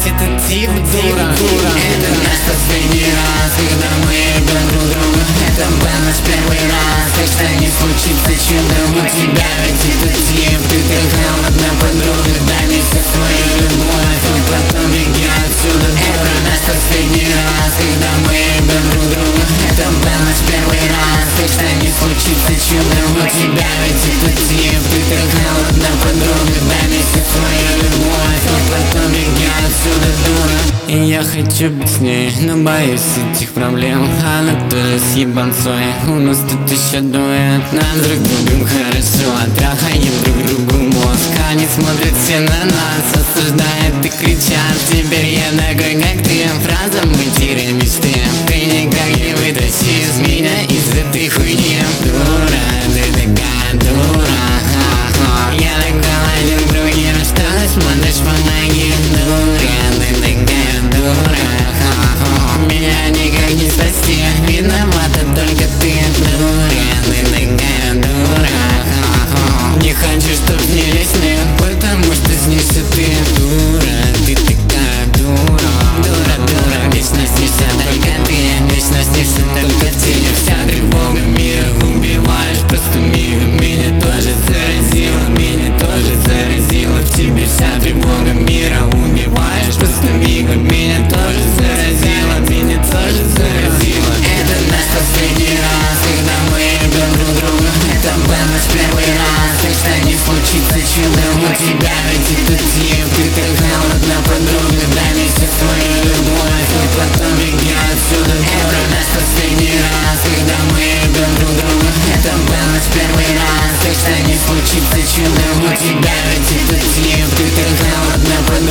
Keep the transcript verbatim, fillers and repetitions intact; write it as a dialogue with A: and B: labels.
A: этот тип дура. Это наш последний раз, когда мы ебем друг друга. Это был наш первый раз, так что не случится чудо. У тебя ведь этот тип, ты так холодна, подруга. Дай мне всю свою любовь, и потом беги отсюда. Это наш последний раз, когда мы ебем друг друга. Это был наш первый раз, так что не случится чудо. У тебя ведь этот тип, ты так холодна, подруга. Дай мне всю свою любовь, и потом беги отсюда, дура. И я хочу быть с ней, но боюсь этих проблем. Она тоже с ебанцой, у нас тут еще дует. Нам друг другом хорошо, трахаем друг другу мозг. Они смотрят все на нас, осуждают и кричат. Теперь я такой, как ты, фраза мытья мечты. Ты никак не вытащишь меня из этой хуйни. Дура, ты такая дура. Я такой один к другим, что ты смотришь по ноге. Дура, ты такая дура. Меня никак не спасти, виновата только ты. Дура, ты такая дура. Не хочу, чтоб снились сны, потому что снишься ты. Дура, ты такая дура. Дура, дура, вечно снишься только ты. Вечно снишься только в тени. Вся тревога мира убиваешь просто мигом. Меня тоже заразила, меня тоже заразила. В тебе вся тревога мира убиваешь просто мигом. Меня тоже заразила, меня тоже заразила. Это наш последний раз, когда мы ебем друг друга. Это был наш первый раз, так что не случится чудо. У тебя ведь этот тип, ты так холодна, подруга. Дай мне всю свою любовь, и потом беги отсюда. Это наш последний раз, когда мы ебем друг друга. Это был наш первый раз, так что не случится чудо. У тебя ведь этот тип, ты так холодна, подруга.